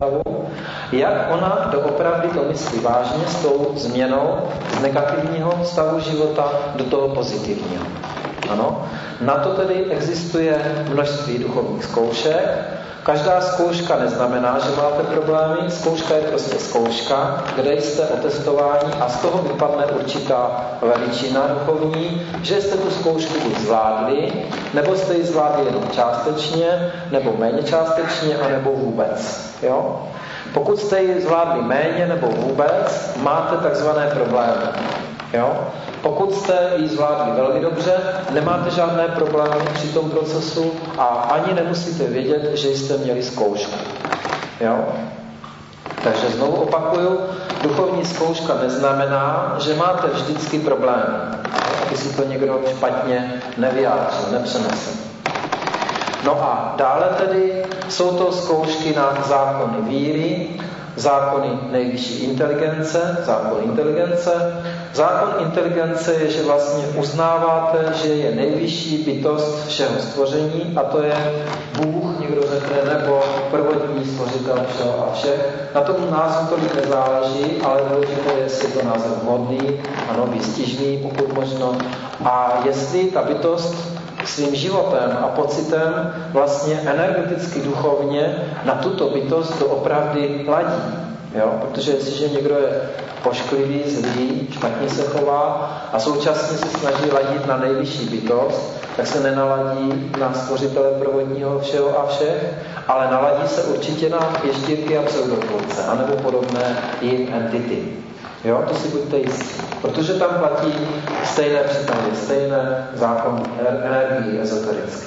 jak ona doopravdy to myslí vážně s tou změnou z negativního stavu života do toho pozitivního. Ano? Na to tedy existuje množství duchovních zkoušek. Každá zkouška neznamená, že máte problémy. Zkouška je prostě zkouška, kde jste otestováni a z toho vypadne určitá veličina duchovní, že jste tu zkoušku buď zvládli, nebo jste ji zvládli jenom částečně, nebo méně částečně, anebo vůbec. Jo? Pokud jste ji zvládli méně nebo vůbec, máte takzvané problémy. Jo? Pokud jste ji zvládli velmi dobře, nemáte žádné problémy při tom procesu a ani nemusíte vědět, že jste měli zkoušku. Jo? Takže znovu opakuju, duchovní zkouška neznamená, že máte vždycky problémy. Aby si to někdo špatně nevyjádřil, nepřenesl. No a dále tedy jsou to zkoušky na zákony víry, zákony nejvyšší inteligence, zákon inteligence. Zákon inteligence je, že vlastně uznáváte, že je nejvyšší bytost všeho stvoření a to je Bůh, někdo řekne, nebo prvotní stvořitel všeho a všech. Na tom názvu tolik nezáleží, ale důležité je, jestli je to název vhodný, ano, výstižný, pokud možno. A jestli ta bytost svým životem a pocitem vlastně energeticky, duchovně na tuto bytost doopravdy ladí. Jo? Protože jestliže někdo je pošklivý, zlý, špatně se chová a současně se snaží ladit na nejvyšší bytost, tak se nenaladí na stvořitele prvotního všeho a všech, ale naladí se určitě na ještěrky a pseudotvůrce, anebo podobné jim entity. Jo, to si buďte jistí. Protože tam platí stejné příklady, stejné zákony energii ezotericky.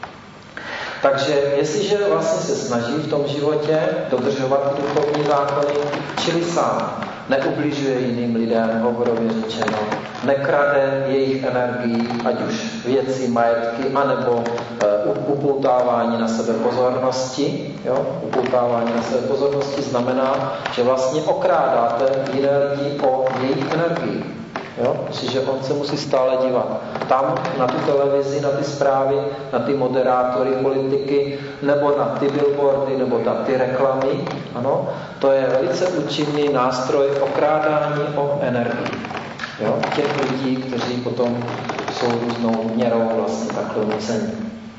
Takže jestliže vlastně se snaží v tom životě dodržovat duchovní zákony, čili sám neubližuje jiným lidem, hovorově řečeno, nekrade jejich energii, ať už věci, majetky, anebo upoutávání na sebe pozornosti. Jo? Upoutávání na sebe pozornosti znamená, že vlastně okrádáte jiné lidi o jejich energii. Jo? Že on se musí stále dívat tam na tu televizi, na ty zprávy, na ty moderátory, politiky, nebo na ty billboardy, nebo na ty reklamy. Ano? To je velice účinný nástroj okrádání o energii. Jo? Těch lidí, kteří potom jsou různou měrou vlastně takhle nucení.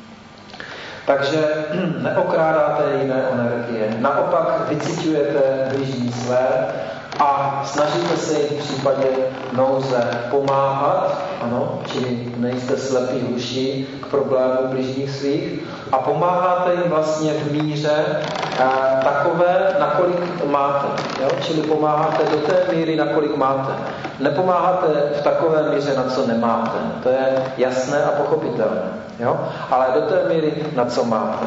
Takže neokrádáte jiné energie, naopak vyciťujete bližní své a snažíte se jim v případě nouze pomáhat, ano, čili nejste slepí uši k problému bližních svých a pomáháte jim vlastně v míře takové, nakolik máte. Jo? Čili pomáháte do té míry, nakolik máte. Nepomáháte v takové míře, na co nemáte. To je jasné a pochopitelné. Jo? Ale do té míry, na co máte.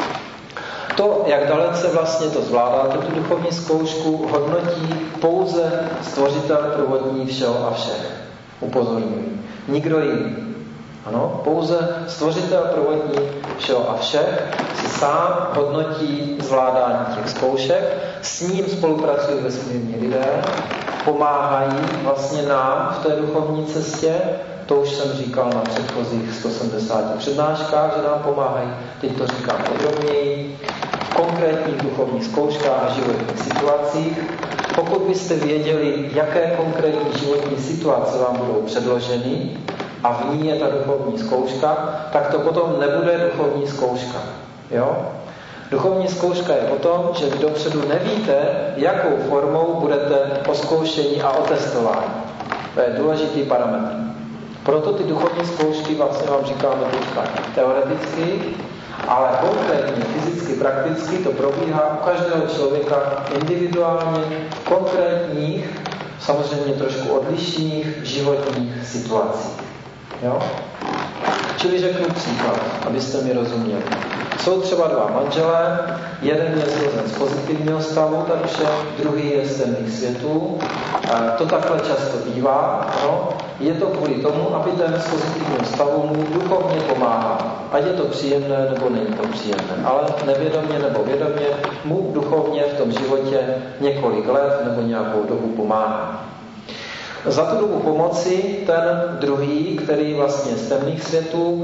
To, jak dalece vlastně to zvládáte, tu duchovní zkoušku, hodnotí pouze stvořitel prvotní všeho a všech. Upozorňuji. Nikdo jiný. Ano, pouze stvořitel prvotní všeho a všech si sám hodnotí zvládání těch zkoušek, s ním spolupracují vesmírní lidé, pomáhají vlastně nám v té duchovní cestě. To už jsem říkal na předchozích 170 přednáškách, že nám pomáhají. Teď to říkám podrobněji. V konkrétních duchovních zkouškách a životních situacích. Pokud byste věděli, jaké konkrétní životní situace vám budou předloženy a v ní je ta duchovní zkouška, tak to potom nebude duchovní zkouška. Jo? Duchovní zkouška je o tom, že vy dopředu nevíte, jakou formou budete oskoušeni a otestováni. To je důležitý parametr. Proto ty duchovní zkoušky vlastně vám říkáme teďka teoreticky, ale konkrétně, fyzicky, prakticky to probíhá u každého člověka individuálně, konkrétních, samozřejmě trošku odlišných životních situací. Jo? Čili řeknu příklad, abyste mi rozuměli. Jsou třeba dva manželé, jeden je zrozen z pozitivního stavu, takže druhý je z temných světů. To takhle často bývá. No? Je to kvůli tomu, aby ten z pozitivního stavu mu duchovně pomáhal. Ať je to příjemné, nebo není to příjemné. Ale nevědomě nebo vědomě mu duchovně v tom životě několik let nebo nějakou dobu pomáhá. Za tu dobu pomoci ten druhý, který vlastně z temných světů,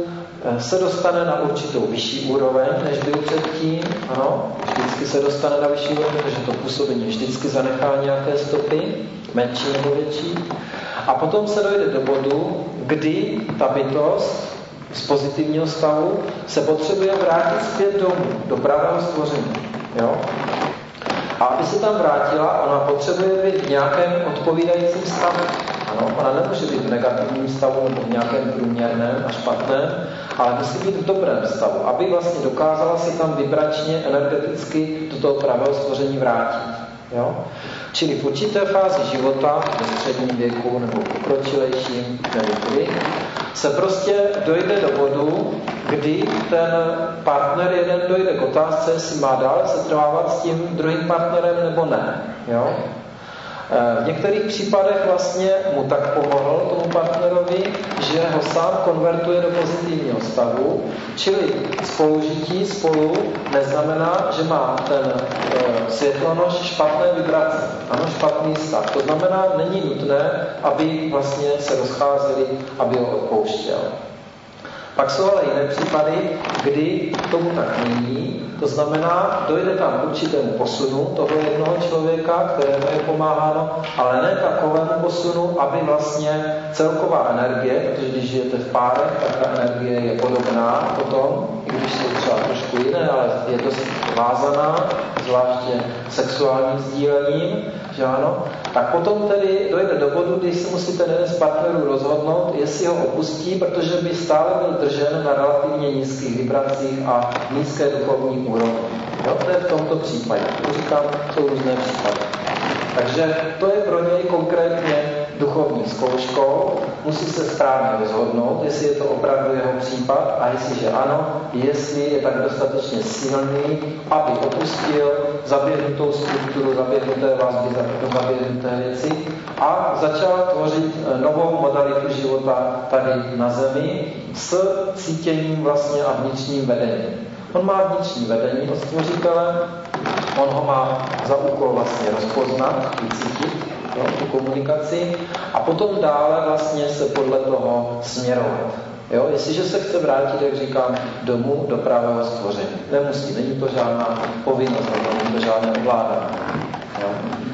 se dostane na určitou vyšší úroveň, než byl předtím. Ano, vždycky se dostane na vyšší úroveň, protože to působení vždycky zanechá nějaké stopy, menší nebo větší. A potom se dojde do bodu, kdy ta bytost z pozitivního stavu se potřebuje vrátit zpět domů, do pravého stvoření. Jo? A aby se tam vrátila, ona potřebuje být v nějakém odpovídajícím stavu. Ano, ona nemůže být v negativním stavu nebo v nějakém průměrném a špatném, ale musí být v dobrém stavu, aby vlastně dokázala se tam vibračně, energeticky do toho pravého stvoření vrátit. Jo? Čili v určité fázi života, ve středním věku nebo pokročilejším, nevím kdy, se prostě dojde do bodu, kdy ten partner jeden dojde k otázce, jestli má dále se trvávat s tím druhým partnerem nebo ne. Jo? V některých případech vlastně mu tak pomohl tomu partnerovi, že ho sám konvertuje do pozitivního stavu, čili spolužití spolu neznamená, že má ten světlonož špatné vibrace, ano, špatný stav. To znamená, není nutné, aby vlastně se rozcházeli, aby ho odpouštěl. Pak jsou ale jiné případy, kdy tomu tak není, to znamená, dojde tam k určitému posunu toho jednoho člověka, kterému je pomáháno, ale ne takovému posunu, aby vlastně celková energie, protože když žijete v párech, tak ta energie je podobná potom, i když jsou třeba trošku jiné, ale je dost vázaná, zvláště sexuálním sdílením, že ano, tak potom tedy dojde do bodu, kdy se musí ten jeden z partnerů rozhodnout, jestli ho opustí, protože by stále byl držen na relativně nízkých vibracích a nízké duchovní úrovni. Jo, to je v tomto případě. To říkám, jsou různé případy. Takže to je pro něj konkrétně duchovní zkouškou, musí se správně rozhodnout, jestli je to opravdu jeho případ a jestliže ano, jestli je tak dostatečně silný, aby opustil zaběhnutou strukturu, zaběhnuté vazby, zaběhnuté věci a začal tvořit novou modalitu života tady na zemi s cítěním vlastně a vnitřním vedením. On má vnitřní vedení od stvořitele, on ho má za úkol vlastně rozpoznat, vycítit, jo, tu komunikaci a potom dále vlastně se podle toho směrovat. Jo, jestliže se chce vrátit, jak říkám, domů do pravého stvoření. Nemusí, není to žádná povinnost, není to žádné ovládání. Jo.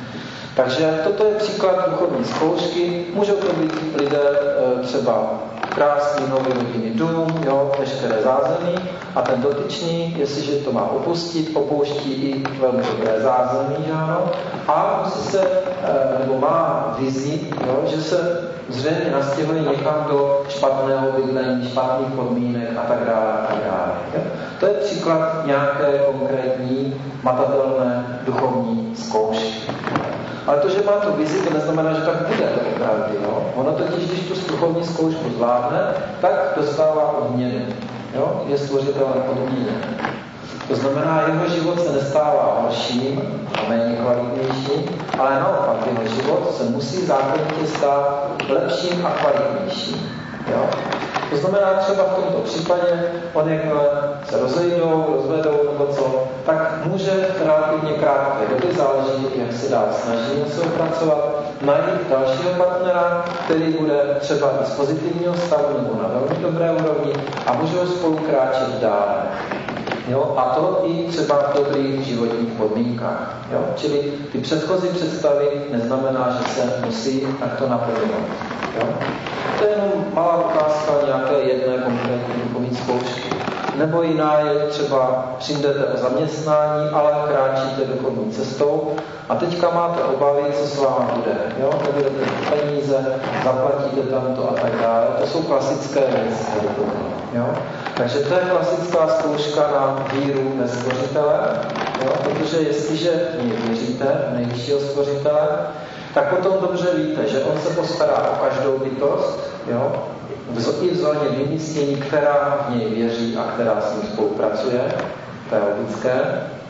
Takže toto je příklad duchovní zkoušky. Můžou to být lidé třeba krásný nový rodinný dům, jo, veškeré zázemí a ten dotyčný, jestliže to má opustit, opouští i velmi dobré zázemí, ano, a musí se, nebo má vizi, jo, že se zřejmě nastěhuje někam do špatného bydlení, špatných podmínek a tak dále, a tak dále. Jo. To je příklad nějaké konkrétní, matatelné duchovní zkoušky. Ale to, že má tu vizi, to neznamená, že tak bude to opravdu. Jo? Ono totiž, když tu duchovní zkoušku zvládne, tak dostává odměnu. Jo? Je stvořitelem odměněn. To znamená, jeho život se nestává horším a méně kvalitnějším, ale naopak jeho život se musí zákonitě stát lepším a kvalitnějším. Jo? To znamená, třeba v tomto případě, on jakmile se rozvedou nebo co, tak může relativně krátké doby, záleží, jak se dál snaží se opracovat, najít dalšího partnera, který bude třeba i z pozitivního stavu nebo na velmi dobré úrovni a můžou spolu kráčet dále. Jo? A to i třeba v dobrých životních podmínkách. Jo? Čili ty předchozí představy neznamená, že se musí takto naplňovat. Jo? To je jenom malá ukázka nějaké jedné konkrétní duchovní zkoušky. Nebo jiná je třeba přijdete o zaměstnání, ale kráčíte duchovní cestou a teďka máte obavy, co s váma bude. Jo? Nebudete peníze, zaplatíte tam to a tak dále. To jsou klasické věci. Jo? Takže to je klasická zkouška na víru ve stvořitele, jo? Protože jestliže v něj věříte, nejvyššího stvořitele, tak potom dobře víte, že on se postará o každou bytost, jo? I v zóně vymístění, která v něj věří a která s ním spolupracuje, to je logické.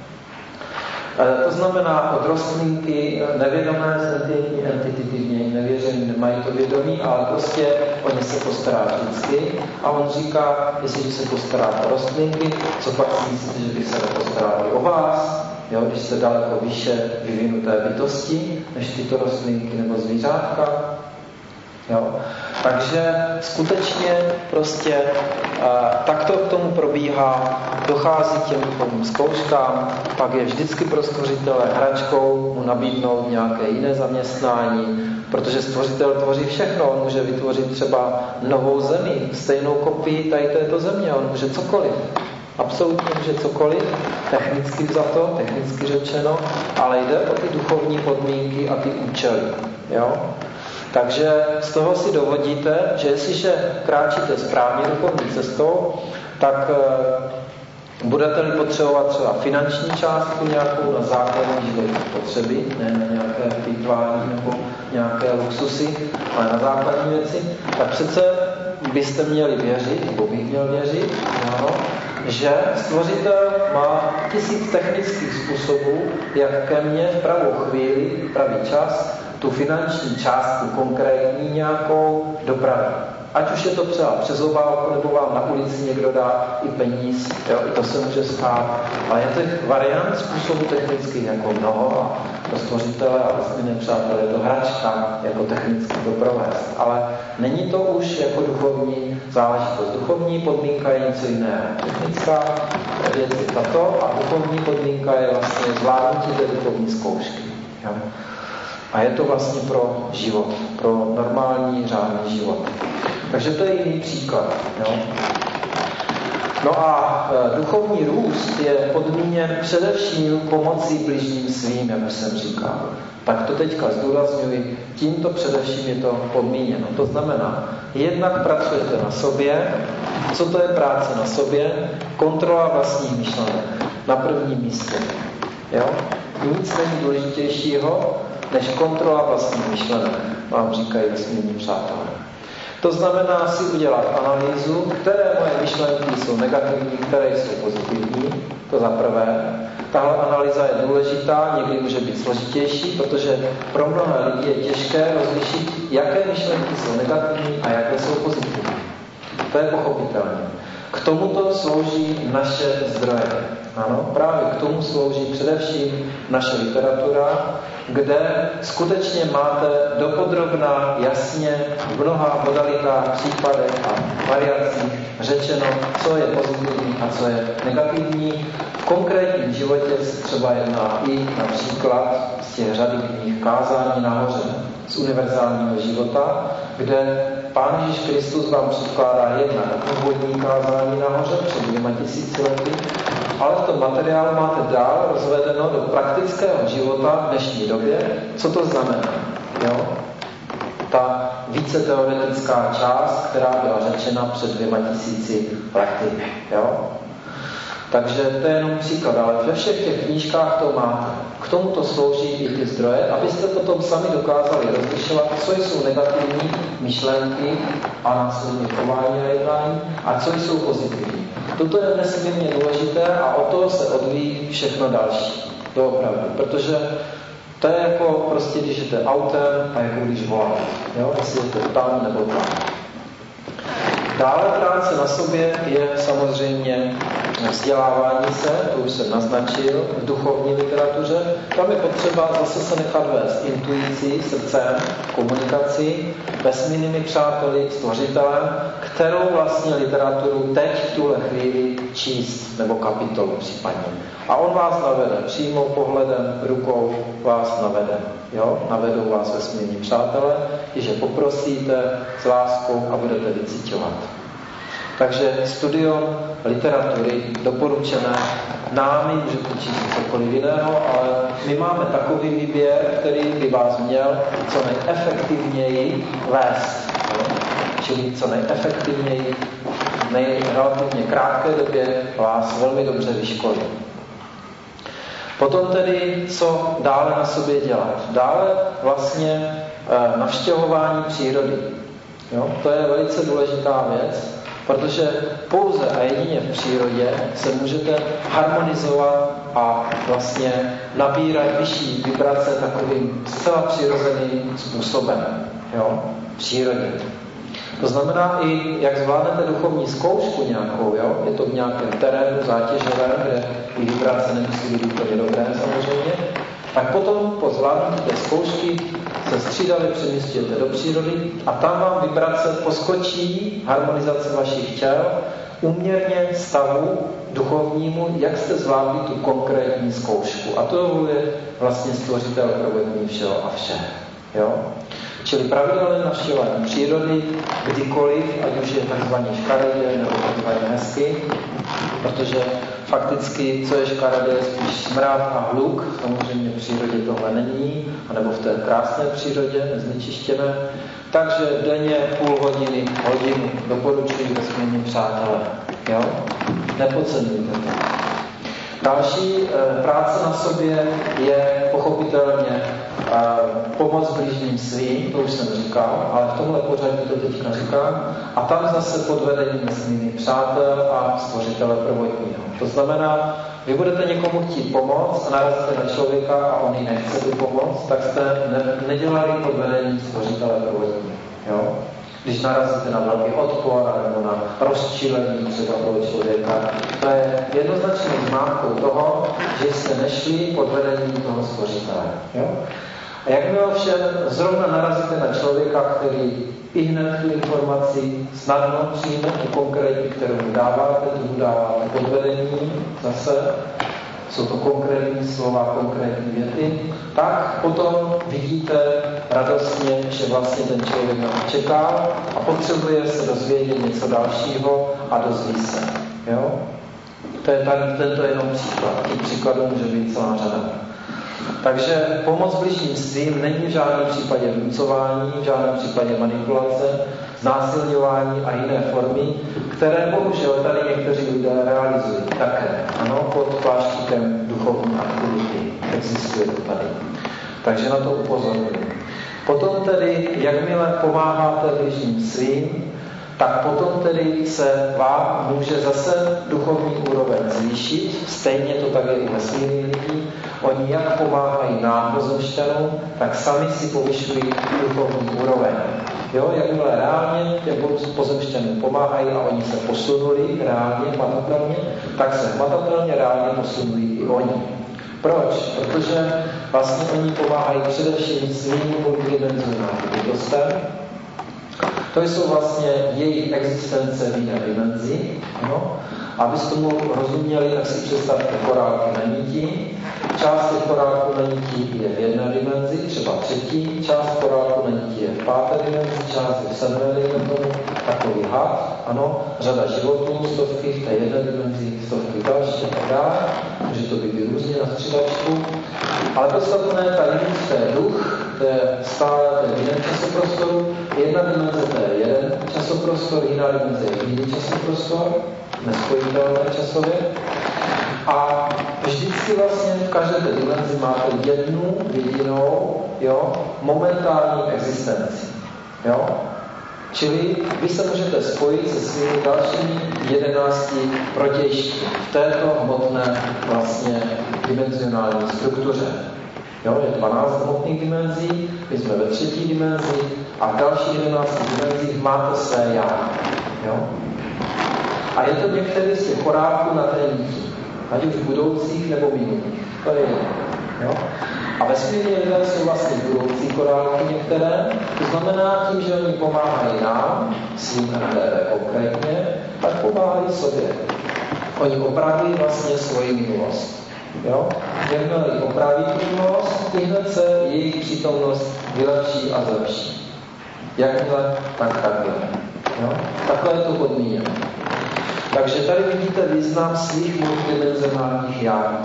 To znamená od rostlinky nevědomé entity v něj nevěření, nemají to vědomí, ale prostě o ně se postará vždycky. A on říká, jestliže se postará o rostlinky, co pak si myslíte, že bych se nepostaral i o vás, jo, když jste daleko výše vyvinuté bytosti, než tyto rostlinky nebo zvířátka. Jo? Takže skutečně prostě takto k tomu probíhá, dochází těm duchovním zkouškám, pak je vždycky pro stvořitele hračkou mu nabídnout nějaké jiné zaměstnání, protože stvořitel tvoří všechno, on může vytvořit třeba novou zemi, stejnou kopii tady této země, on může cokoliv. Absolutně může cokoliv, technicky vzato, technicky řečeno, ale jde o ty duchovní podmínky a ty účely. Jo? Takže z toho si dovodíte, že jestliže kráčíte správně duchovní cestou, tak budete-li potřebovat třeba finanční částku nějakou na základní životní potřeby, ne na nějaké plýtvání nebo nějaké luxusy, ale na základní věci, tak přece byste měli věřit, nebo bych měl věřit, ano, že stvořitel má 1000 technických způsobů, jak ke mně v pravou chvíli, v pravý čas, tu finanční částku konkrétní nějakou dopravit. Ať už je to třeba přes obálku, nebo vám na ulici někdo dá i peníz, jo, i to se může stát. Ale je těch variant způsobů technických jako mnoho a pro stvořitele a vlastně nepřátelé je to hračka jako technicky to provést. Ale není to už jako duchovní záležitost. Duchovní podmínka je něco jiného. Technická věc je tato a duchovní podmínka je vlastně zvládnutí té duchovní zkoušky. Jo. A je to vlastně pro život, pro normální, řádný život. Takže to je jiný příklad. Jo? No a duchovní růst je podmíněn především pomocí bližním svým, jak jsem říkal. Tak to teďka zdůrazňuji, tímto především je to podmíněno. To znamená, jednak pracujete na sobě. Co to je práce na sobě? Kontrola vlastních myšlenek. Na prvním místě. Jo? Nic není důležitějšího, než kontrola vlastních myšlenek, vám říkají vesmírní přátelé. To znamená si udělat analýzu, které moje myšlenky jsou negativní, které jsou pozitivní, to za prvé. Tahle analýza je důležitá, někdy může být složitější, protože pro mnohé lidi je těžké rozlišit, jaké myšlenky jsou negativní a jaké jsou pozitivní. To je pochopitelné. K tomuto slouží naše zdroje. Ano, právě k tomu slouží především naše literatura, kde skutečně máte dopodrobna, jasně, v mnoha modalitách, případech a variacích řečeno, co je pozitivní a co je negativní. V konkrétním životě se třeba jedná i například z těch řady knih Kázání nahoře z univerzálního života, kde Pán Ježíš Kristus vám předkládá jednak původní kázání nahoře před 2000 lety, ale v tom materiálu máte dál rozvedeno do praktického života v dnešní době. Co to znamená? Jo? Ta více teoretická část, která byla řečena před 2000 lety. Jo? Takže to je jenom příklad, ale ve všech těch knížkách to máte. K tomu to slouží i ty zdroje, abyste potom sami dokázali rozlišovat, co jsou negativní myšlenky a následně chování a jednání a co jsou pozitivní. Toto je nesmírně důležité a o toho se odvíjí všechno další. Doopravdy, protože to je jako prostě, když jdete autem a jako když voláte. Jestli jdete tam nebo tam. Dále práce na sobě je samozřejmě vzdělávání se, to už jsem naznačil, v duchovní literatuře. Tam je potřeba zase se nechat vést intuicí, srdcem, komunikací, vesmírnými přáteli, stvořitelem, kterou vlastně literaturu teď v tuhle chvíli číst, nebo kapitolu případně. A on vás navede přímo pohledem, rukou vás navede. Jo? Navedou vás vesmírní přátelé, když je poprosíte s láskou a budete vycíťovat. Takže studium literatury doporučené námi, můžete číst cokoliv jiného, ale my máme takový výběr, který by vás měl co nejefektivněji vést. Jo? Čili co nejefektivněji, v relativně krátké době vás velmi dobře vyškolí. Potom tedy, co dále na sobě dělat? Dále vlastně navštěvování přírody. Jo? To je velice důležitá věc, protože pouze a jedině v přírodě se můžete harmonizovat a vlastně nabírat vyšší vibrace takovým zcela přirozeným způsobem. Jo? V přírodě. To znamená i, jak zvládnete duchovní zkoušku nějakou, jo? Je to v nějakém terénu zátěžovém, kde i vibrace nemusí být úplně dobré samozřejmě, Tak potom po zvládnutí té zkoušky se střídavě přemístíte do přírody a tam vám vibrace poskočí harmonizace vašich těl úměrně stavu duchovnímu, jak jste zvládli tu konkrétní zkoušku. A to je vlastně stvořitel provedení všeho a vše. Jo? Čili pravidelné navštěvování přírody, kdykoliv, ať už je takzvaně škaredě nebo takzvaně hezky, protože fakticky, co je škaredé, je spíš smrad a hluk, samozřejmě v přírodě tohle není, anebo v té krásné přírodě, neznečištěné. Takže denně hodinu doporučuji ve směně přátelé. Jo? Nepodceňujte to. Další práce na sobě je pochopitelně pomoc blížním svým, to už jsem říkal, ale v tomhle pořadí to teďka říkám. A tam zase pod vedením svými přátel a stvořitele prvotního. To znamená, vy budete někomu chtít pomoct a narazíte na člověka a on ji nechce tu pomoc, tak jste nedělali pod vedením stvořitele prvotního. Jo? Když narazíte na velký odpor nebo na rozčílení třeba toho člověka, to je jednoznačnou známkou toho, že jste nešli pod vedením toho stvořitele. Jo? A jakmile ovšem zrovna narazíte na člověka, který i hned tu informaci snadno přijme, tu konkrétní, kterou mu dáváte, pod vedením, zase jsou to konkrétní slova, konkrétní věty, tak potom vidíte radostně, že vlastně ten člověk nás čeká a potřebuje se dozvědět něco dalšího a dozví se. Jo? Tento je jenom příklad. Těch příkladů může být celá řada. Takže pomoc bližním svým není v žádném případě vnucování, v žádném případě manipulace, znásilňování a jiné formy, které bohužel tady někteří lidé realizují také. Ano, pod pláštíkem duchovní aktivity. Existuje to tady. Takže na to upozorňuji. Potom tedy, jakmile pomáháte bližním svým, tak potom tedy se vám může zase duchovní úroveň zvýšit. Stejně to tak je u vesmírných lidí. Oni jak pomáhají nám, pozemšťanům, tak sami si povyšují duchovní úroveň. Jo, jakmile reálně těm pozemšťanům pomáhají a oni se posunuli reálně, hmatatelně, tak se hmatatelně reálně posunují i oni. Proč? Protože vlastně oni pomáhají především svým multidimenzionálním bytostem. To jsou vlastně jejich existence v jiné dimenzi. No? Abyste tomu rozuměli, tak si představte korálky na niti. Část těch korálků na niti je v jedné dimenzi, třeba třetí. Část korálků na niti je v páté dimenzi, část je v sedmé dimenzi. Takový had, ano, řada životů, stovky v té jedné dimenzi, stovky další a tak dále. Může to být různě na střídačku. Ale podstatné, ta dimenze, to je duch, to je stále ten jeden časoprostoru. Jedna dimenze, to je jeden časoprostor, jiná dimenze je jiný časoprostor, nespojitelné časově. A vždycky vlastně v každé té dimenzi máte jednu jedinou, jo, momentální existenci. Jo? Čili vy se můžete spojit se svými dalšími 11 protějšky v této hmotné vlastně dimenzionální struktuře. Jo, je 12 hmotných dimenzí, my jsme ve třetí dimenzi a v dalších 11 dimenzích máte své já. Jo? A je to některý z těch korálků na té niti, ať už budoucích nebo minulých. To je jedno. Jo? A vesmírní lidé jsou vlastně budoucí korálky některé, to znamená tím, že oni pomáhají nám, svým NDV konkrétně, tak pomáhají sobě. Oni opravují vlastně svoji minulost. Jo? Jakmile ji opraví tu minulost, hned se jejich přítomnost vylepší a zlepší. Jakmile, tak takhle. Jo? Takhle je to podmíněno. Takže tady vidíte význam svých multidimenzionálních já,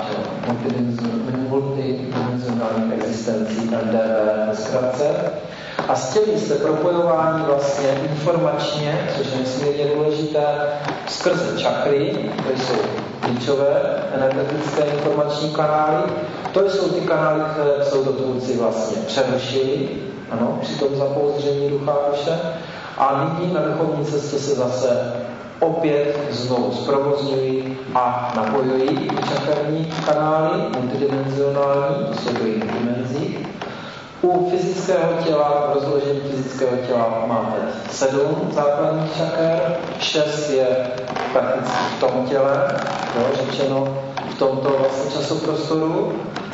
multidimenzionálních existencí, NDV ve zkratce. A s těmi jste propojování vlastně informačně, což je nesmírně důležité, skrze čakry, to jsou klíčové energetické informační kanály. To jsou ty kanály, které pseudotvůrci vlastně přerušili, ano, při tom zapouzdření ducha duše. A nyní na duchovní cestě se zase opět znovu zprovozňují a napojují čakarní kanály, multidimenzionální, to jsou do jiných dimenzí. U fyzického těla, v rozložení fyzického těla máte 7 základních čaker, 6 je prakticky v tom těle, jo, řečeno v tomto vlastně časoprostoru.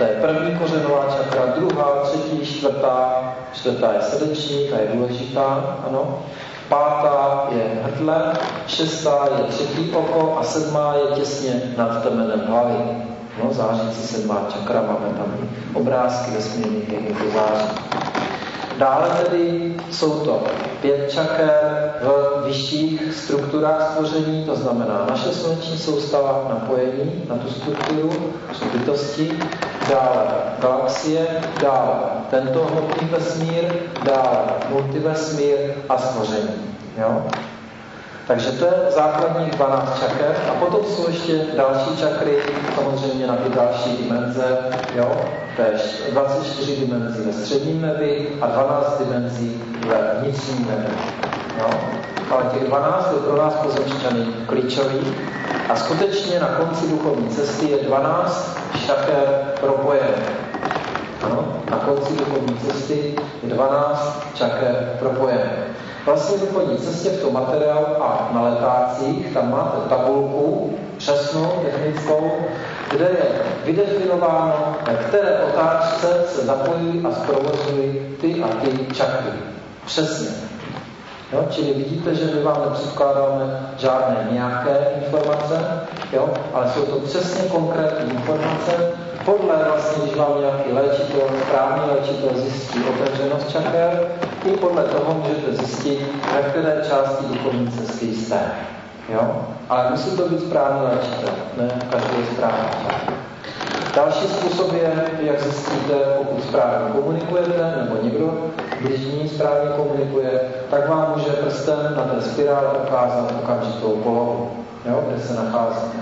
To je první kořenová čakra, druhá, třetí, čtvrtá. Čtvrtá je srdeční, ta je důležitá, ano. Pátá je hrdle, šestá je třetí oko a sedmá je těsně nad temenem hlavy. No, zářící sedmá čakra, máme tam obrázky vesmírných, jak je to září. Dále tedy jsou to 5 čaker v vyšších strukturách stvoření, to znamená naše sluneční soustava, napojení na tu strukturu, jsou bytosti, dále galaxie, dále tento hmotný vesmír, dále multivesmír a stvoření. Jo? Takže to je základních 12 čaker a potom jsou ještě další čakry, samozřejmě na ty další dimenze, jo? To je 24 dimenzí ve středním nebi a 12 dimenzí ve vnitřním nebi. Jo? Ale těch 12 je pro nás pozemšťany klíčový a skutečně na konci duchovní cesty je 12 čaker propojené. Ano? Na konci duchovní cesty je 12 čaker propojené. Vlastně v duchovní cestě v tom materiálu a na letácích tam máte tabulku přesnou, technickou, kde je vydefinováno, na které otáčce se zapojují a zprovozují ty a ty čakry. Přesně. Jo? Čili vidíte, že my vám nepředkládáme žádné nějaké informace, jo? Ale jsou to přesně konkrétní informace. Podle vlastně, když vám nějaký léčitel, správný léčitel zjistí otevřenost čaker, i podle toho můžete zjistit, ve které části duchovní cesty jste. Jo? Ale musí to být správný léčitel, ne každý je správný. Další způsob je, jak zjistíte, pokud správně komunikujete, nebo někdo bližní správně komunikuje, tak vám může prstem na té spirále ukázat okamžitou polohu, jo, kde se nacházíte.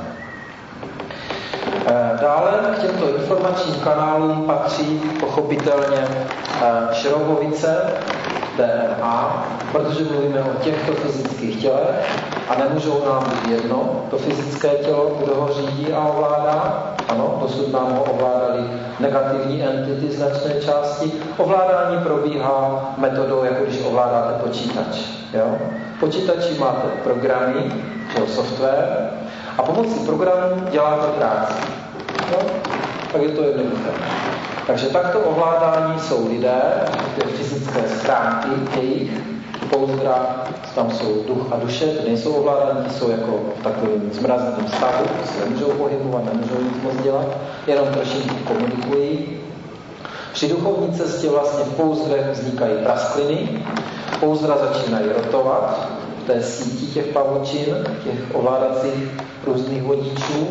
Dále k těmto informačním kanálům patří pochopitelně šroubovice, DNA, protože mluvíme o těchto fyzických tělech a nemůžou nám být jedno, to fyzické tělo, kdo ho řídí a ovládá. Ano, dosud nám ho ovládali negativní entity značné části. Ovládání probíhá metodou, jako když ovládáte počítač. Jo? V počítači máte programy, software, a pomocí programu děláte práci. Jo? Tak je to jednoduché. Takže takto ovládání jsou lidé, ty fyzické stránky jejich, pouzdra, tam jsou duch a duše, ty nejsou ovládaní, jsou jako v takovém zmrazeném stavu, se nemůžou pohybovat, nemůžou nic moc dělat, jenom trošičku komunikují. Při duchovní cestě vlastně v pouzdrech vznikají praskliny, pouzdra začínají rotovat v té síti těch pavučin, těch ovládacích různých vodičů,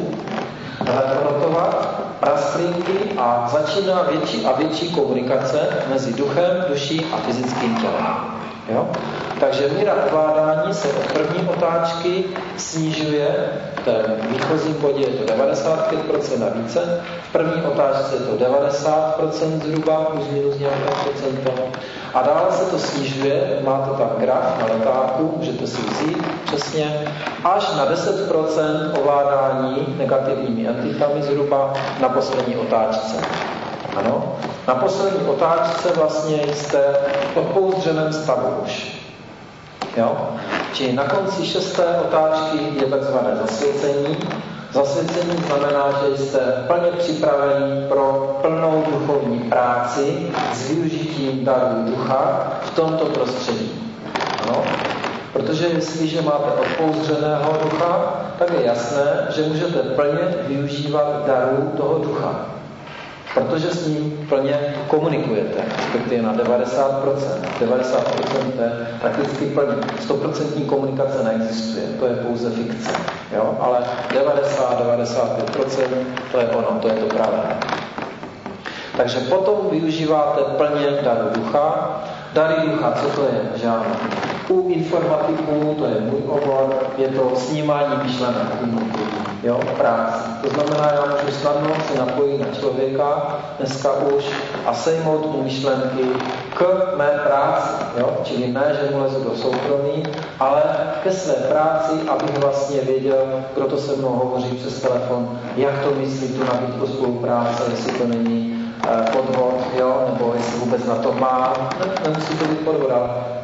rotovat prasklinky a začíná větší a větší komunikace mezi duchem, duší a fyzickým tělem. Jo? Takže míra ovládání se od první otáčky snižuje, v té výchozím bodě je to 95% a více, v první otáčce je to 90% zhruba, plus minus nějaké procento, a dále se to snižuje, máte tam graf na letáku, můžete si vzít přesně, až na 10% ovládání negativními entitami zhruba na poslední otáčce. Ano, na poslední otáčce vlastně jste v odpouzdřeném stavu už. Jo? Čili na konci 6. otáčky je takzvané zasvěcení. Zasvěcení znamená, že jste plně připraveni pro plnou duchovní práci s využitím darů ducha v tomto prostředí. Ano? Protože jestliže máte odpouzdřeného ducha, tak je jasné, že můžete plně využívat darů toho ducha. Protože s ním plně komunikujete, respektive na 90%. 90% je prakticky plně. 100% komunikace neexistuje, to je pouze fikce. Jo? Ale 90-95% to je ono, to je to pravé. Takže potom využíváte plně daru ducha. Dary ducha, co to je? Žádné. U informatiků, to je můj obor, je to snímání myšlenek, jo, práci. To znamená, já můžu snadno se napojit na člověka dneska už a sejmout mu myšlenky k mé práci, jo, čili ne, že mu lezu do soukromí, ale ke své práci, abych vlastně věděl, kdo to se mnou hovoří přes telefon, jak to myslí tu nabídku spolupráce, jestli to není podvod, jo, nebo jestli vůbec na to má. Nemusí to být podvod, ale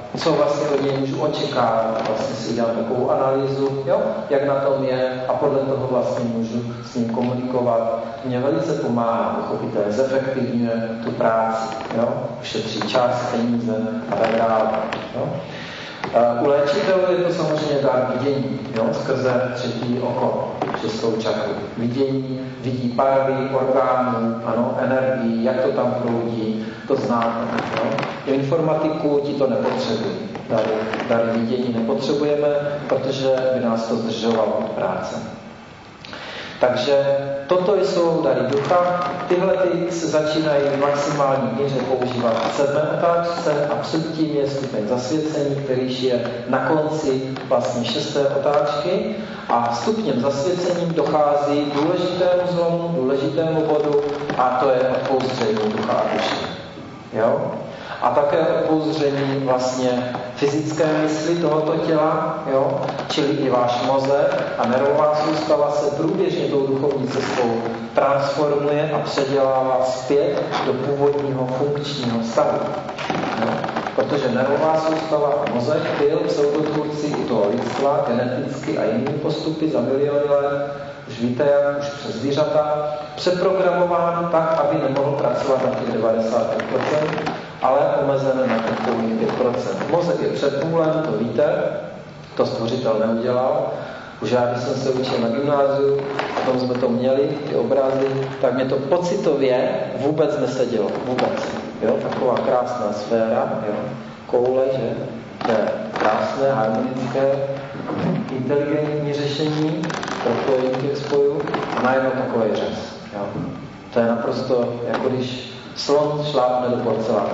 co vlastně od něj můžu očekávat, vlastně si udělám takovou analýzu, jo, jak na tom je a podle toho vlastně můžu s ním komunikovat. Mě velice pomáhá, pochopitelně, zefektivňuje tu práci, jo, ušetří čas, peníze a tak dále. Jo. U léčitelů je to samozřejmě dar vidění, jo, skrze třetí oko, šestou čakru. Vidění, vidí barvy orgánů, ano, energii, jak to tam proudí, to znáte. Jo. Informatiku ti to nepotřebují. Dary vidění nepotřebujeme, protože by nás to zdržovalo od práce. Takže toto jsou dary ducha. Tyhle se začínají v maximální míře používat v 7. otáčce a předtím je stupeň zasvěcení, který je na konci vlastně 6. otáčky a stupněm zasvěcením dochází k důležitému zlomu, důležitému bodu a to je odpouzření ducha a duše. Jo? A také odpouzření vlastně fyzické mysli tohoto těla, jo? Čili i váš mozek a nervová soustava se průběžně tou duchovní cestou transformuje a předělává zpět do původního funkčního stavu. Jo? Protože nervová soustava a mozek byl pseudotvůrci u toho lidstva geneticky a jinými postupy za miliony let, už víte, jak už přes zvířata, přeprogramován tak, aby nemohl pracovat na těch 90%, ale omezené na těch pouhých 5%. Mozek je před půlem, to víte, to stvořitel neudělal. Už já, když jsem se učil na gymnáziu, potom jsme to měli, ty obrazy, tak mě to pocitově vůbec nesedělo. Vůbec. Jo? Taková krásná sféra, jo? Koule, že? To je krásné, harmonické, inteligentní řešení, propojení těch spojů a najednou takový řez. Jo? To je naprosto, jako když slon šlápne do porcelánu.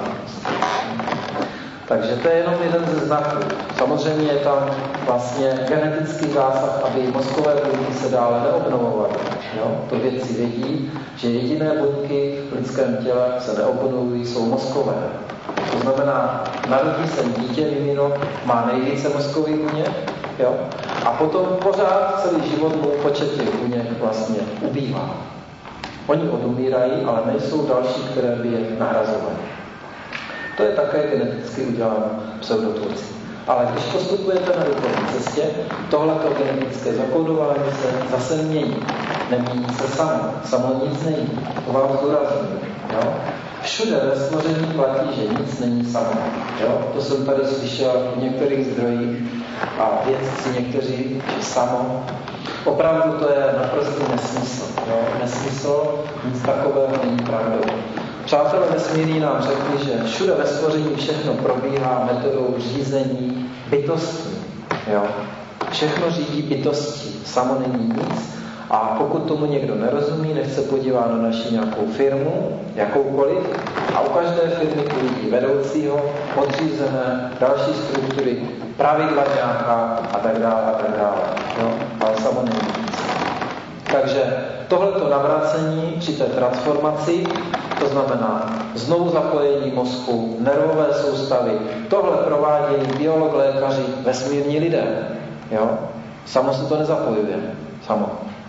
Takže to je jenom jeden ze znaků. Samozřejmě je tam vlastně genetický zásah, aby mozkové buňky se dále neobnovovaly. To vědci vědí, že jediné buňky v lidském těle se neobnovují, jsou mozkové. To znamená, narodí se dítě, mimino má nejvíce mozkových buněk, jo? A potom pořád celý život mu počet těch buněk vlastně ubývá. Oni odumírají, ale nejsou další, které by je nahrazovaly. To je také geneticky uděláno pseudotvůrci. Ale když postupujete na duchovní cestě, tohleto genetické zakódování se zase mění. Nemění se samo. Samo nic není. To vám zdůrazňuji. Všude ve stvoření platí, že nic není samo. Jo? To jsem tady slyšel v některých zdrojích a vědci někteří, že samo. Opravdu to je naprostý nesmysl. Jo? Nesmysl, nic takového není pravdou. Přátelé vesmírní nám řekli, že všude ve stvoření všechno probíhá metodou řízení bytostí. Jo? Všechno řídí bytosti, samo není nic. A pokud tomu někdo nerozumí, nechce podívat na naši nějakou firmu, jakoukoliv, a u každé firmy uvidí vedoucího, podřízené, další struktury, pravidla nějaká a tak dále. Jo? Ale samo není nic. Takže tohleto navracení při té transformaci, to znamená znovu zapojení mozku, nervové soustavy, tohle provádějí biolog, lékaři, vesmírní lidé. Jo? Samo se to nezapojuje. Samo.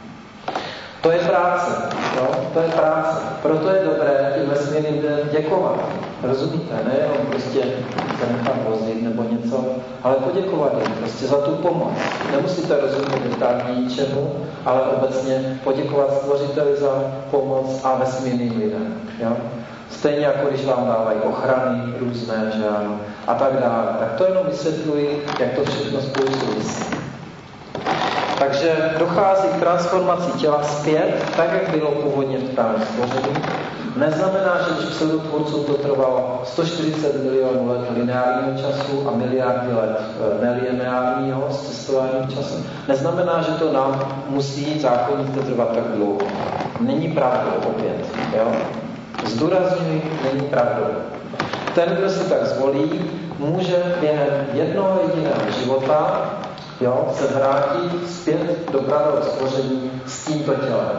To je práce. Jo? To je práce. Proto je dobré těm vesmírným lidem děkovat. Rozumíte? Nejenom prostě se nechat vozit nebo něco, ale poděkovat jim prostě za tu pomoc. Nemusíte rozumět detailně ničemu, ale obecně poděkovat stvořiteli za pomoc a vesmírným lidem. Jo? Stejně jako když vám dávají ochrany různé, že ano, a tak dále. Tak to jenom vysvětluji, jak to všechno spolu souvisí. Takže dochází k transformaci těla zpět, tak, jak bylo původně v tání stvoření. Neznamená, že když pseudotvůrcům to trvalo 140 milionů let lineárního času a miliardy let nelineárního cestování času. Neznamená, že to nám musí zákonitě trvat tak dlouho. Není pravdou opět. Jo? Zdůrazňuji, není pravdou. Ten, kdo si tak zvolí, může během jednoho jediného života se vrátit zpět do pravého stvoření s tímto tělem.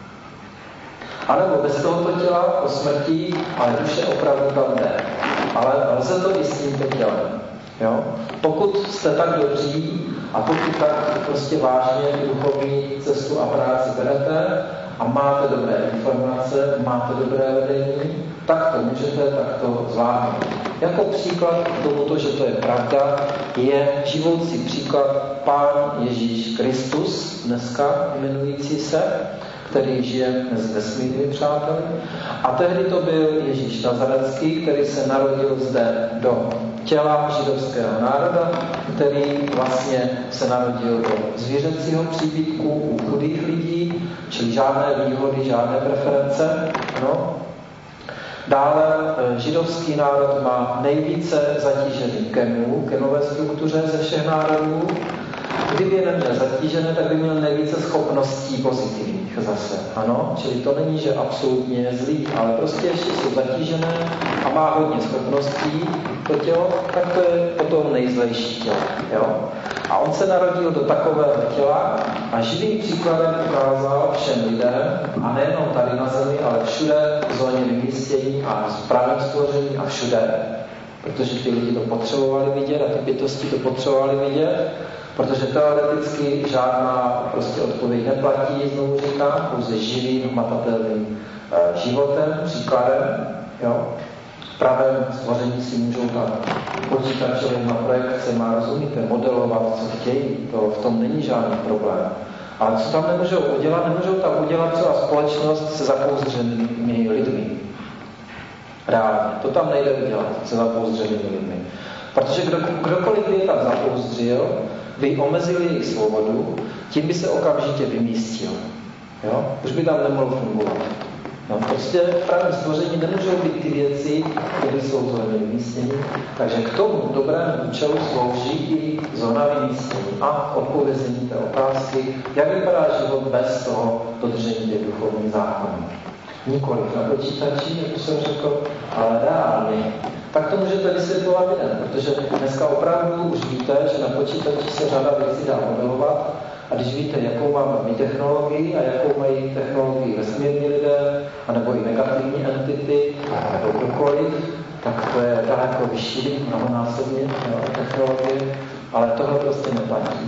A nebo bez tohoto těla po smrti, ale duše opravdu tam jde. Ale lze to i s tímto tělem. Jo? Pokud jste tak dobří a pokud tak prostě vážně duchovní cestu a práci berete a máte dobré informace, máte dobré vedení tak to můžete takto zvládnout. Jako příklad k tomuto, že to je pravda, je živoucí příklad Pán Ježíš Kristus, dneska jmenující se, který žije dnes ve svými přáteli. A tehdy to byl Ježíš Nazarecký, který se narodil zde do těla židovského národa, který vlastně se narodil do zvířecího příbytku u chudých lidí, čili žádné výhody, žádné preference. No. Dále židovský národ má nejvíce zatížený genů, genové struktuře ze všech národů. Kdyby je neměl zatížené, tak by měl nejvíce schopností pozitivních zase. Ano? Čili to není, že absolutně je zlý, ale prostě ještě jsou zatížené a má hodně schopností to tělo, tak to je potom nejzlejší tělo. Jo? A on se narodil do takového těla a živým příkladem ukázal všem lidem, a nejenom tady na zemi, ale všude v zóně vymístění a v právním stvoření a všude, protože ty lidi to potřebovali vidět a ty bytosti to potřebovali vidět, protože teoreticky žádná prostě odpověď neplatí, znovu říkám, pouze živým, hmatatelným životem, příkladem. Jo? V pravém stvoření si můžou dát počítačovými projekcemi, rozumíte, modelovat, co chtějí, to v tom není žádný problém. Ale co tam nemůžou udělat? Nemůžou tam udělat třeba společnost se zapouzdřenými lidmi. Reálně. To tam nejde udělat se zapouzdřenými lidmi. Protože kdokoliv by je tam zapouzdřil, by omezili jejich svobodu, tím by se okamžitě vymístil. Jo? Už by tam nemohl fungovat. No, prostě v právním stvoření nemůžou být ty věci, které jsou zóny vymístění, takže k tomu dobrému účelu slouží i zóna vymístění a odpovězení té otázky, jak vypadá život bez toho dodržení těch duchovních zákonů. Nikoliv na počítači, jak jsem řekl, ale reálně. Tak to můžete vysvětlovat lidem, protože dneska opravdu už víte, že na počítači se řada věcí dá modelovat. A když víte, jakou máme my technologii a jakou mají technologii vesmírní lidé, anebo i negativní entity, nebo kdokoliv, tak to je daleko vyšší, mnohonásobně technologie, ale tohle prostě neplatí.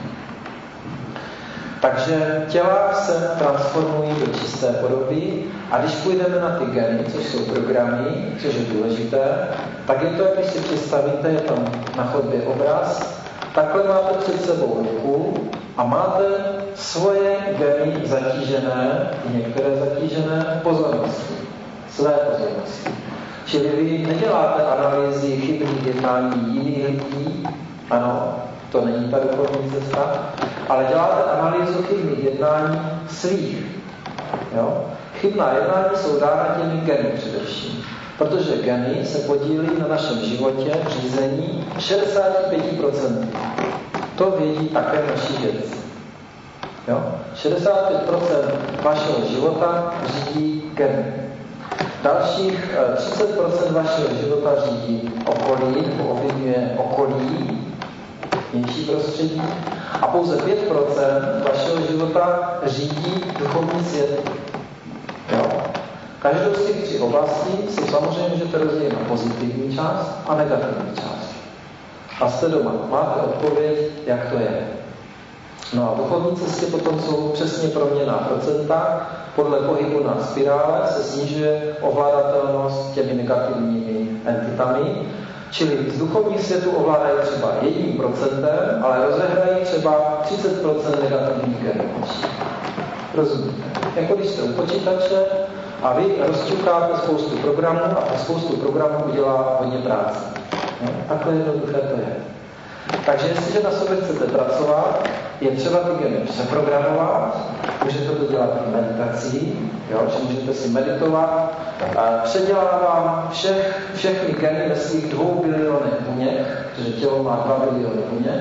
Takže těla se transformují do čisté podoby a když půjdeme na ty geny, což jsou programy, což je důležité, tak je to, jak když si představíte, je tam na chodbě obraz, takhle máte před sebou ruku a máte svoje geny zatížené, některé zatížené pozornosti, své pozornosti. Čili vy neděláte analýzy chybných jednání jiných lidí, ano, to není ta duchovní cesta, ale děláte analýzu chybných jednání svých. Jo? Chybná jednání jsou dána těmi geny především, protože geny se podílí na našem životě v řízení 65%. To vědí také naši vědci. 65% vašeho života řídí geny. Dalších 30% vašeho života řídí okolí, nebo ovlivňuje okolí, vnější prostředí, a pouze 5% vašeho života řídí duchovní svět. Každou z těch 3 oblastí si samozřejmě můžete rozdělit na pozitivní část a negativní část. A jste doma. Máte odpověď, jak to je. No a v duchovní cestě potom jsou přesně proměnná procenta. Podle pohybu na spirále se snižuje ovladatelnost těmi negativními entitami. Čili z duchovních světů ovládají třeba 1%, ale rozehrají třeba 30% negativních genů. Rozumíte? Jako když jste u počítače a vy rozťukáte spoustu programů a ta spoustu programů udělá hodně práce. Takhle jednoduché to je. Takže jestliže na sobě chcete pracovat, je třeba ty geny přeprogramovat, můžete to dělat i meditací, že můžete si meditovat, předělávám všechny geny ve svých 2 bilionech buněk, protože tělo má 2 biliony buněk,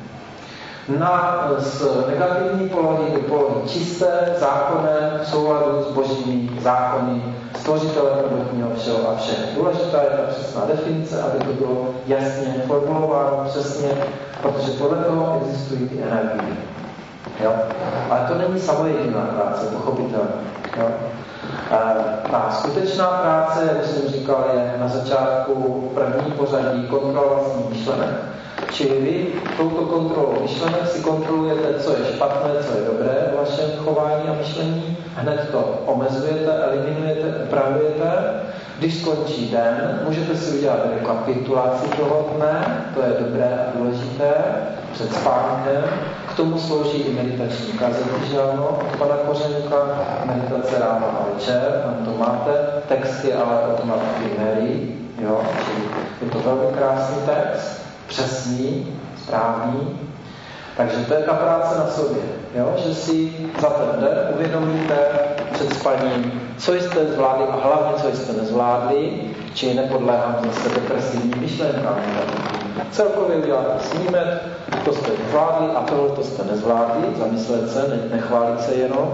z negativní polohy do polohy čisté, zákonné, v souladu s božími zákony, stvořitele prvotního všeho a všech. Důležitá je ta přesná definice, aby to bylo jasně formulováno přesně, protože podle toho existují ty energie. Jo? Ale to není samojediná práce, pochopitelně. Jo? Ta skutečná práce, jak jsem říkal, je na začátku první pořadí kontrola vlastních myšlenek. Čili vy touto kontrolou myšlenek si kontrolujete, co je špatné, co je dobré v vašem chování a myšlení, hned to omezujete, eliminujete, upravujete Když skončí den, můžete si udělat rekapitulaci toho dne, to je dobré a důležité, před spánkem. K tomu slouží i meditační kazety, že ano, od pana Kořenka, meditace ráno a večer, tam to máte, texty ale od Matky Mary, jo, čili je to velmi krásný text, přesný, správný. Takže to je ta práce na sobě, jo? Že si za ten den uvědomíte před spaním, co jste zvládli a hlavně, co jste nezvládli, či nepodléhám zase depresivním myšlenkám. Celkově uděláte snímek, to jste zvládli a tohle to jste nezvládli, zamyslet se, nechválit se jenom.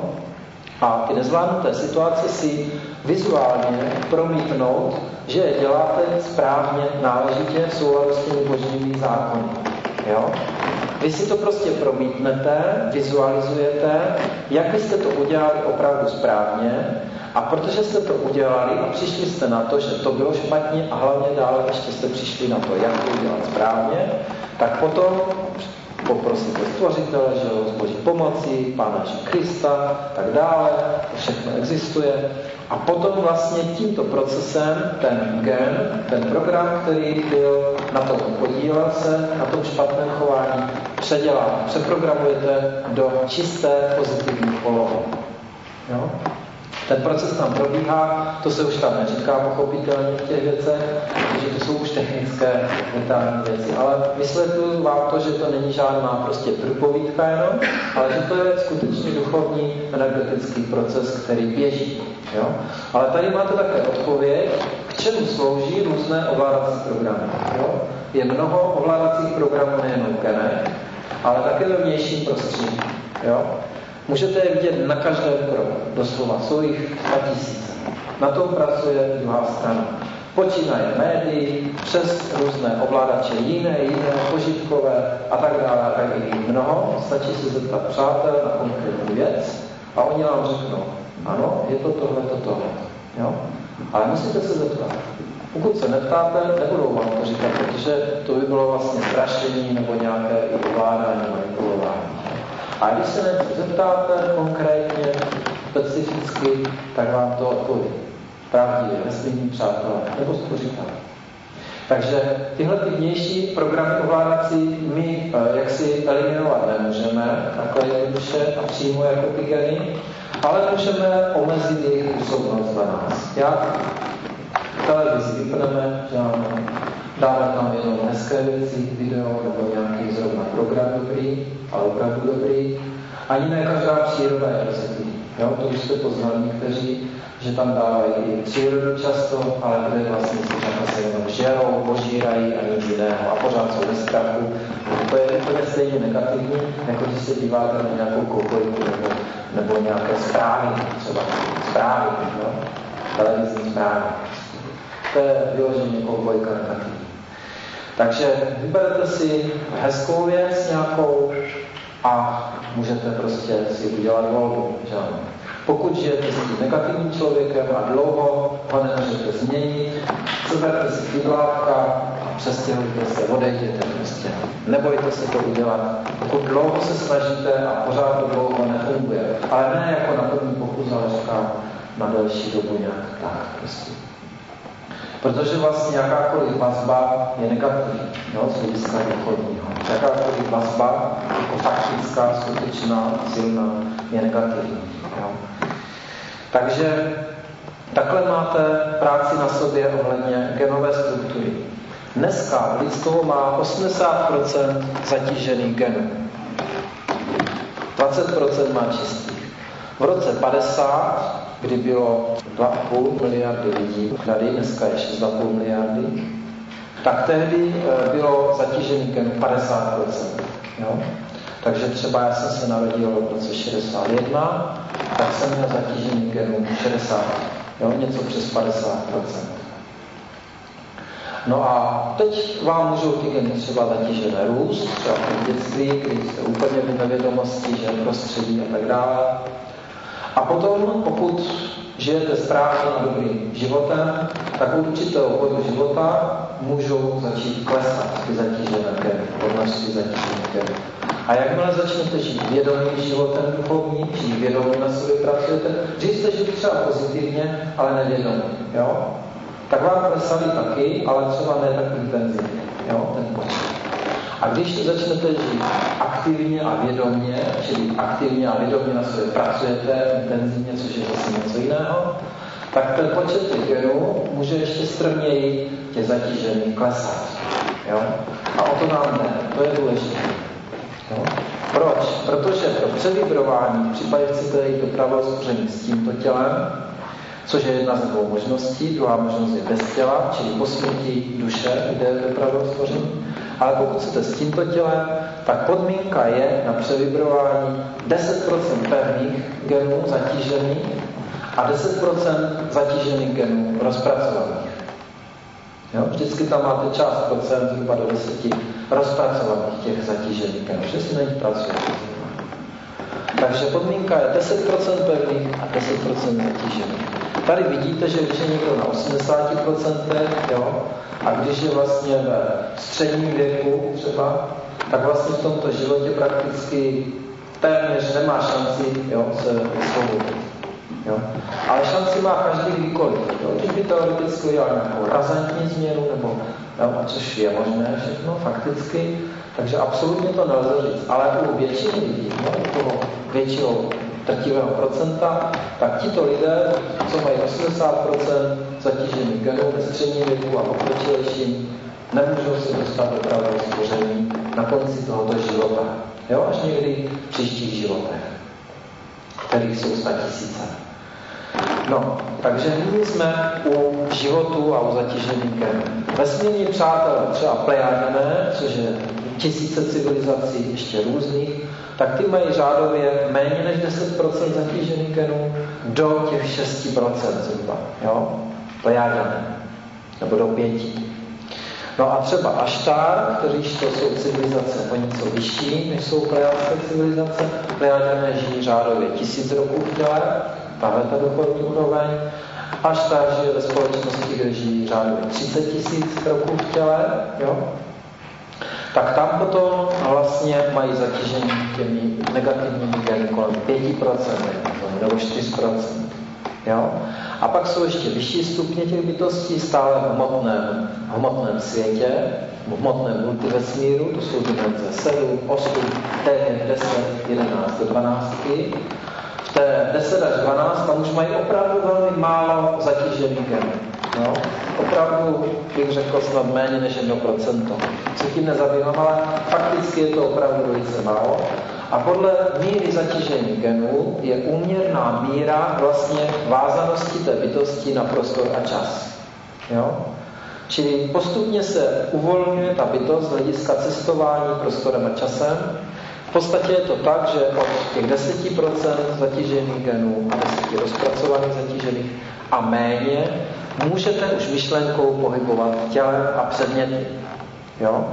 A ty nezvládnuté situace si vizuálně promítnout, že je děláte správně, náležitě v souladu s těmi božími zákony. Jo? Vy si to prostě promítnete, vizualizujete, jak byste to udělali opravdu správně, a protože jste to udělali a přišli jste na to, že to bylo špatně a hlavně dále ještě jste přišli na to, jak to udělat správně, tak potom poprosíte Stvořitele, že ho s boží pomocí, Pána Ježíše Krista, tak dále, to všechno existuje. A potom vlastně tímto procesem ten gen, ten program, který byl na tom podílel se, na tom špatném chování, předěláte, přeprogramujete do čisté pozitivní polohy. Jo? Ten proces tam probíhá, to se už tam neříká pochopitelně v těch věcech, protože to jsou už technické, detailní věci. Ale vysvětluji vám to, že to není žádná prostě průpovídka jenom, ale že to je skutečně duchovní energetický proces, který běží. Jo? Ale tady máte také odpověď, k čemu slouží různé ovládací programy. Jo? Je mnoho ovládacích programů nejen v genech, ale také ve vnějším prostředí. Jo? Můžete je vidět na každém kroku, doslova, jsou jich 100 000. Na tom pracuje druhá strana. Počínaje médií, přes různé ovládače jiné, požitkové a tak dále, tak je mnoho. Stačí se zeptat přátel na konkrétní věc a oni vám řeknou, ano, je to tohle. Jo? Ale musíte se zeptat. Pokud se neptáte, nebudou vám to říkat, protože to by bylo vlastně strašení nebo nějaké ovládání, manipulování. A když se zeptáte konkrétně, specificky, tak vám to odpoví. Pravdivě, nesmírní přátelé, nebo Stvořitel. Takže tyhle ty vnější programy ovládací my jaksi eliminovat nemůžeme, takhle jednoduše a přímo jako ty geny, ale můžeme omezit jejich působnost za nás. Jak? Televizi vypneme, že dáme tam jenom hezké věci, video nebo nějaký zrovna program dobrý, ale opravdu dobrý. Ani ne každá příroda je pozitivní. To už jste poznali někteří, že tam dávají i přírodu často, ale kde vlastně si se jenom žerou, požírají a nic jiného a pořád jsou ve strachu. To je úplně stejně negativní, jako když se díváte na nějakou koukojku nebo nějaké zprávy, třeba zprávy, televizní zprávy. To je vyloženě koukojka negativní. Takže vyberete si hezkou věc nějakou a můžete prostě si udělat volbu. Že? Pokud žijete s tím negativním člověkem a dlouho ho nemůžete změnit, seberte si kýdlátka a přestěhujte se, odejděte prostě. Nebojte se to udělat. Pokud dlouho se snažíte a pořád to dlouho nefunguje, ale ne jako na první pokus, ale říkám na delší dobu nějak tak prostě. Protože vlastně jakákoliv vazba je negativní, z hlediska duchovního. Jakákoliv vazba, jako faktická, skutečná, silná, je negativní. Jo. Takže takhle máte práci na sobě ohledně genové struktury. Dneska lidstvo má 80% zatížených genů. 20% má čistých. V roce 50, kdy bylo 2,5 miliardy lidí, tady dneska je 6,5 miliardy, tak tehdy bylo zatížený genů 50%. Jo? Takže třeba já jsem se narodil v roce 61, tak jsem měl zatížený genů 60, něco přes 50%. No a teď vám můžou ty geny třeba zatížené růst, třeba v dětství, kdy jste úplně v nevědomosti, že prostředí a tak dále. A potom, pokud žijete správně a dobrým životem, tak u určitého bodu života můžou začít klesat ty zatížené geny, množství zatížených genů. A jakmile začnete žít vědomým životem duchovním, žít vědomým na sobě pracujete, dřív jste žili třeba pozitivně, ale nevědomým. Jo? tak vám klesaly taky, ale třeba ne tak intenzivně, jo, ten počet. A když začnete žít aktivně a vědomě, čili aktivně a vědomě na sobě pracujete intenzivně, což je zase něco jiného, tak ten počet těch genů může ještě strměji těch zatížených klesat. Jo? A o to nám jde, to je důležité. Jo? Proč? Protože pro převibrování v případě chcete jít do pravého stvoření s tímto tělem, což je jedna z dvou možností, druhá možnost je bez těla, čili po smrti duše jde do pravého stvoření. Ale pokud chcete s tímto tělem, tak podmínka je na převibrování 10% pevných genů zatížených a 10% zatížených genů rozpracovaných. Jo? Vždycky tam máte část procent, zhruba do 10 rozpracovaných těch zatížených genů. Vždycky na nich pracujete. Takže podmínka je 10% pevných a 10% zatížených. Tady vidíte, že když je někdo na 80%, jo, a když je vlastně ve středním věku třeba, tak vlastně v tomto životě prakticky téměř nemá šanci, jo, se vysvobodit. Jo. Ale šanci má každý kdykoliv. Jo. Když by teoreticky udělal nějakou razantní změnu, nebo, jo, což je možné všechno fakticky, takže absolutně to nelze říct. Ale u většiny lidí, no, u toho většího drtivého procenta, tak tito lidé, co mají 80% zatížených genů ve středním věku a pokročilejším, nemůžou se dostat do pravého stvoření na konci tohoto života. Jo, až někdy v příštích životech, kterých jsou 100 000. No, takže nyní jsme u životu a u zatížených genů. Vesmírní přátelé, třeba Plejaďané, což je tisíce civilizací ještě různých, tak ty mají řádově méně než 10% zatížených genů do těch 6% zhruba, jo? Plejaďané, nebo do 5%. No a třeba Aštar, kteříž to jsou civilizace o něco vyšší, než jsou plejádské civilizace. Plejaďané žijí řádově 1000 roků v těle, tahle ta duchovní úroveň. Aštar žije ve společnosti, kde žijí řádově 30 000 roků v těle, jo? Tak tam potom vlastně mají zatížení těmi negativními geny kolem 5% nebo 4%. Jo? A pak jsou ještě vyšší stupně těch bytostí stále v hmotném světě, v hmotném multivesmíru, to jsou dimenze 7, 8, 9, 10, 11, 12. V té 10 až 12 tam už mají opravdu velmi málo zatížených genů. No, opravdu bych řekl snad méně než 1%. Se tím nezabývám, ale fakticky je to opravdu velice málo. A podle míry zatížení genů je úměrná míra vlastně vázanosti té bytosti na prostor a čas. Jo? Čili postupně se uvolňuje ta bytost z hlediska cestování prostorem a časem. V podstatě je to tak, že od těch 10% zatížených genů a 10 rozpracovaných zatížených a méně můžete už myšlenkou pohybovat tělem a předměty. Jo?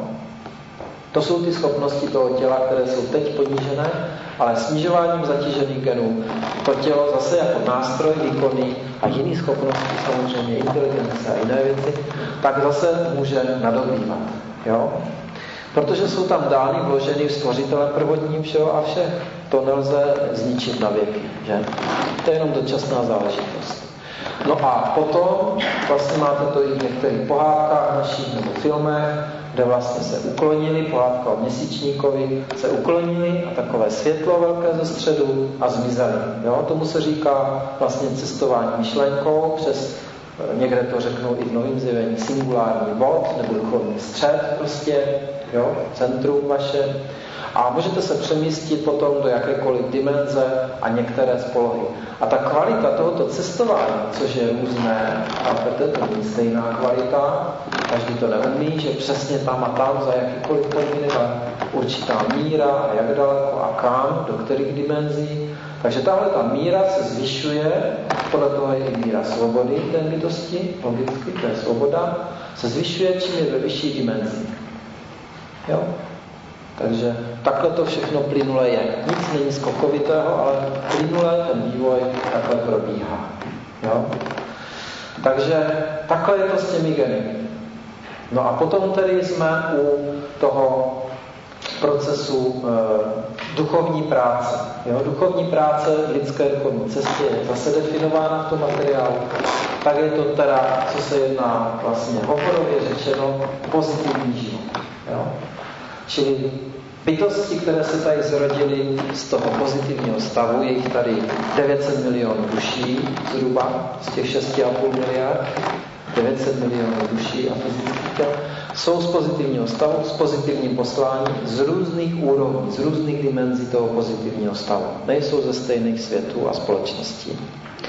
To jsou ty schopnosti toho těla, které jsou teď ponížené, ale snižováním zatížených genů to tělo zase jako nástroj výkonný a jiný schopnosti, samozřejmě inteligence a jiné věci, tak zase může nadobývat. Jo? Protože jsou tam dány vloženy stvořitelem prvotním všeho a všech. To nelze zničit na věky. Že? To je jenom dočasná záležitost. No a potom vlastně máte to i v některých pohádkách našich nebo filmech, kde vlastně se uklonili, pohádka o Měsíčníkovi, se uklonili a takové světlo velké ze středu a zmizeli. Jo? Tomu se říká vlastně cestování myšlenkou přes, někde to řeknou i v novým zjevení, singulární bod nebo duchovní střed prostě, jo? Centrum vaše. A můžete se přemístit potom do jakékoliv dimenze a některé z polohy. A ta kvalita tohoto cestování, což je různé, a to není stejná kvalita, každý to neumí, že přesně tam a tam za jakýkoliv podmínek určitá míra a jak daleko a kam, do kterých dimenzí. Takže tahle ta míra se zvyšuje, podle toho je i míra svobody té bytosti, logicky, to je svoboda, se zvyšuje, čím je ve vyšší dimenzi. Jo? Takže takhle to všechno plynule je. Nic není skokovitého, ale plynule ten vývoj takhle probíhá. Jo? Takže takhle je to s těmi geny. No a potom tedy jsme u toho procesu duchovní práce. Jo? Duchovní práce v lidské duchovní cestě je zase definována v tom materiálu. tak je to teda, co se jedná vlastně hovorově řečeno, pozitivní život. Jo? Čili bytosti, které se tady zrodily z toho pozitivního stavu, je jich tady 900 milionů duší, zhruba z těch 6,5 miliard, 900 milionů duší a fyzických těl, jsou z pozitivního stavu, s pozitivním posláním, z různých úrovní, z různých dimenzí toho pozitivního stavu. Nejsou ze stejných světů a společností.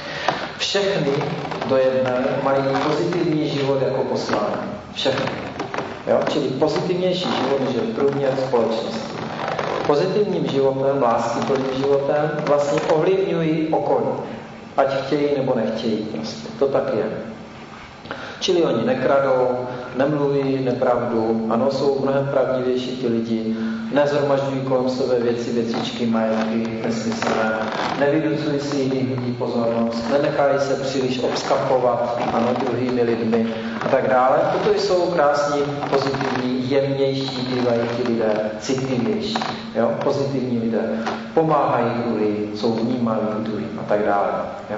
Všechny do jedné mají pozitivní život jako poslání. Všechny. Jo? Čili pozitivnější život, než je průměr společnosti. Pozitivním životem, láskyplným životem vlastně ovlivňují okolí. Ať chtějí nebo nechtějí. Prostě. To tak je. Čili oni nekradou, nemluví nepravdu, ano, jsou mnohem pravdivější ti lidi, nezhromažďují kolem sebe věci, věcičky, majetky, nesmyslné, nevyducují si jiných lidí pozornost, nenechají se příliš obskakovat, ano, druhými lidmi a tak dále. Toto jsou krásní, pozitivní, jemnější, bývají ti lidé, citlivější, jo? Pozitivní lidé, pomáhají druhým, jsou vnímaví druhým a tak dále. Jo?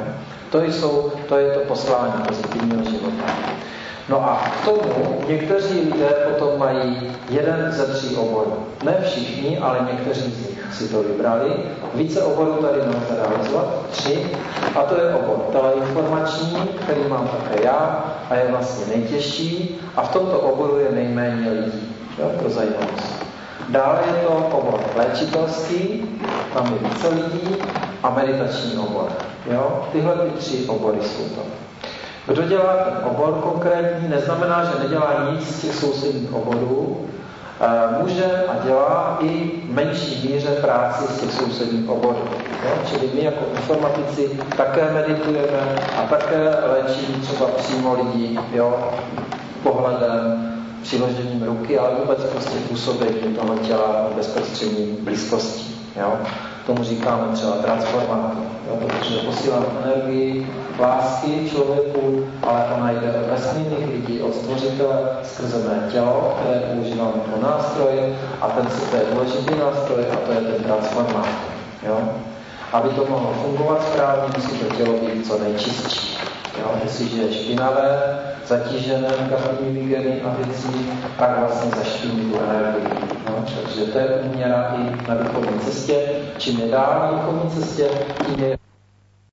To je to poslání pozitivního života. No a k tomu někteří lidé potom mají jeden ze 3 oborů. Ne všichni, ale někteří z nich si to vybrali. Více oborů tady nelze realizovat, 3. A to je obor teleinformační, který mám také já a je vlastně nejtěžší. A v tomto oboru je nejméně lidí, jo, pro zajímavost. Dále je to obor léčitelský, tam je více lidí, a meditační obor. Jo? Tyhle 3 obory jsou to. Kdo dělá ten obor konkrétní, neznamená, že nedělá nic z těch sousedních oborů, může a dělá i v menší míře práci z těch sousedních oborů. Jo? Čili my jako informatici také meditujeme a také léčíme třeba přímo lidí, jo? Pohledem, přiložením ruky, ale vůbec prostě působením toho těla v bezprostřední blízkosti. Jo? Tomu říkáme třeba transformátor, protože posílám energii, lásky člověku, ale ona jde od vesmírných lidí, od stvořitele skrze mé tělo, které používám jako nástroj, a to je důležitý nástroj, a to je ten transformátor. Jo? Aby to mohlo fungovat správně, musí to tělo být co nejčistší. Jo? Jestliže je špinavé, zatížené negativními geny a věcí, tak vlastně zašpiní tu energii. No, takže to je úměra i na duchovní cestě. Čím je dál na duchovní cestě, tím je